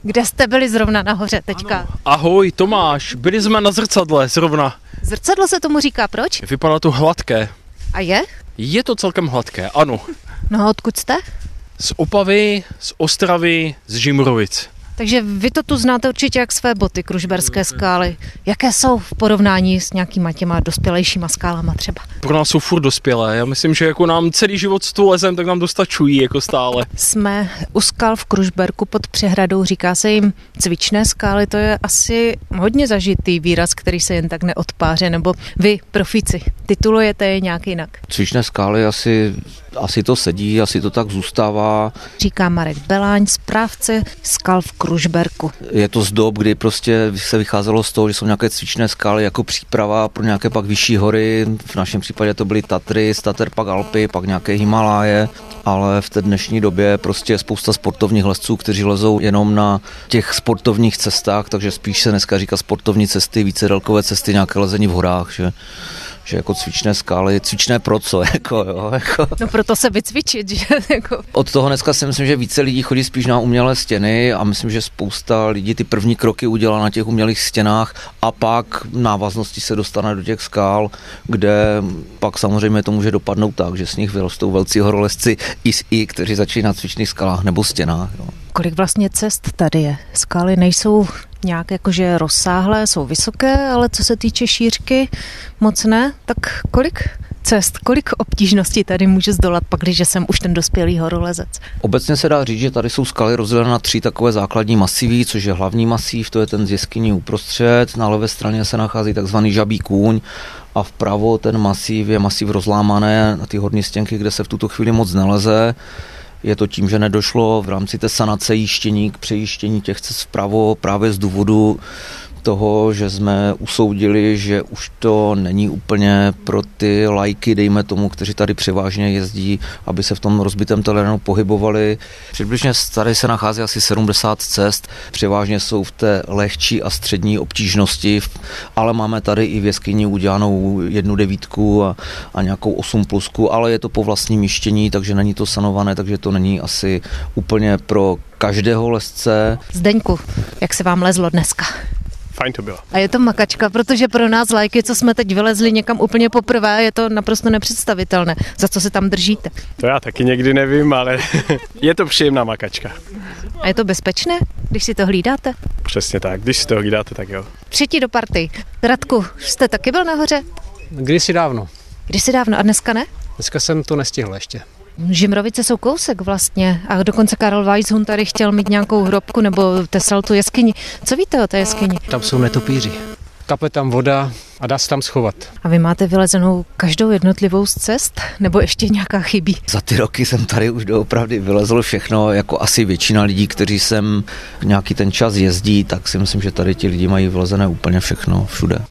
Kde jste byli zrovna nahoře teďka? Ano. Ahoj Tomáš, byli jsme na zrcadle zrovna. Zrcadlo se tomu říká, proč? Vypadá to hladké. A je? Je to celkem hladké, ano. No a odkud jste? Z Opavy, z Ostravy, z Žimrovic. Takže vy to tu znáte určitě jak své boty, Kružberské skály. Jaké jsou v porovnání s nějakýma těma dospělejšíma skálama třeba? Pro nás jsou furt dospělé. Já myslím, že jako nám celý život s tu lezem, tak nám dostačují jako stále. Jsme u skal v Kružberku pod přehradou, říká se jim cvičné skály, to je asi hodně zažitý výraz, který se jen tak neodpáře, nebo vy, profíci, titulujete je nějak jinak. Cvičné skály asi to sedí, asi to tak zůstává. Říká Marek Beláň, správce skal v Kružberku. Je to z dob, kdy prostě se vycházelo z toho, že jsou nějaké cvičné skály jako příprava pro nějaké pak vyšší hory. V našem případě to byly Tatry, z Tater pak Alpy, pak nějaké Himaláje, ale v té dnešní době prostě je spousta sportovních lezců, kteří lezou jenom na těch sportovních cestách, takže spíš se dneska říká sportovní cesty, více dálkové cesty, nějaké lezení v horách, že jako cvičné skály, cvičné pro co, jo. No proto se vycvičit, že jako. Od toho dneska si myslím, že více lidí chodí spíš na umělé stěny a myslím, že spousta lidí ty první kroky udělá na těch umělých stěnách a pak v návaznosti se dostane do těch skál, kde pak samozřejmě to může dopadnout tak, že z nich vyrostou velcí horolezci kteří začínají na cvičných skalách nebo stěnách. Jo. Kolik vlastně cest tady je? Skály nejsou nějak jakože rozsáhlé, jsou vysoké, ale co se týče šířky, moc ne. Tak kolik cest, kolik obtížností tady může zdolat pak, když jsem už ten dospělý horolezec? Obecně se dá říct, že tady jsou skaly rozdělené na 3 takové základní masivy, což je hlavní masív, to je ten z jeskyní uprostřed, na levé straně se nachází takzvaný Žabí kůň a vpravo ten masív je masív rozlámané na ty horní stěnky, kde se v tuto chvíli moc neleze. Je to tím, že nedošlo v rámci té sanace jíštění k přejištění těch cest vpravo právě z důvodu toho, že jsme usoudili, že už to není úplně pro ty lajky, dejme tomu, kteří tady převážně jezdí, aby se v tom rozbitém terénu pohybovali. Přibližně tady se nachází asi 70 cest, převážně jsou v té lehčí a střední obtížnosti, ale máme tady i v jeskyni udělanou 1,9 a nějakou 8+, ale je to po vlastním jištění, takže není to sanované, takže to není asi úplně pro každého lezce. Zdeňku, jak se vám lezlo dneska? Fajn to bylo. A je to makačka, protože pro nás lajky, co jsme teď vylezli někam úplně poprvé, je to naprosto nepředstavitelné. Za co se tam držíte? To já taky někdy nevím, ale je to příjemná makačka. A je to bezpečné, když si to hlídáte? Přesně tak, když si to hlídáte, tak jo. Třetí do party. Radku, jste taky byl nahoře? Kdysi dávno. Kdysi dávno a dneska ne? Dneska jsem to nestihl ještě. Žimrovice jsou kousek vlastně a dokonce Karel Weishund tady chtěl mít nějakou hrobku nebo tesal tu jeskyni. Co víte o té jeskyni? Tam jsou netopíři. Kape tam voda a dá se tam schovat. A vy máte vylezenou každou jednotlivou z cest? Nebo ještě nějaká chybí? Za ty roky jsem tady už doopravdy vylezl všechno, jako asi většina lidí, kteří sem nějaký ten čas jezdí, tak si myslím, že tady ti lidi mají vylezené úplně všechno všude.